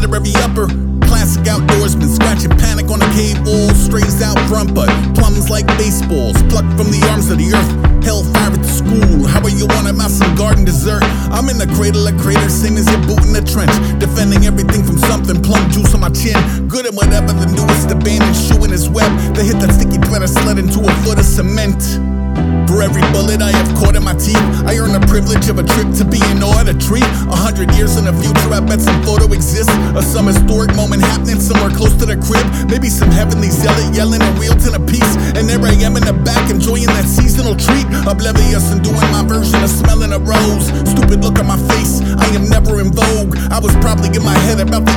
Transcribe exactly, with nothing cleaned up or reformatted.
leather every upper. Classic outdoorsman, scratching panic on a cave wall. Strays out front, but plums like baseballs, plucked from the arms of the earth. Hellfire at the school, how are you on a mouse and garden dessert? I'm in the cradle of craters, same as your boot in the trench. Defending everything from something, plum juice on my chin. Good at whatever the newest abandoned shoe in his web. They hit that sticky thread and slid into a foot of cement. For every bullet I have caught in my teeth, I earn the privilege of a trip to be in awe at a tree. A hundred years in the future, I bet some photo exists of some historic moment happening somewhere close to the crib. Maybe some heavenly zealot yelling and wielding a piece. And there I am in the back enjoying that seasonal treat. Oblivious and doing my version of smelling a rose. Stupid look on my face, I am never in vogue. I was probably in my head about the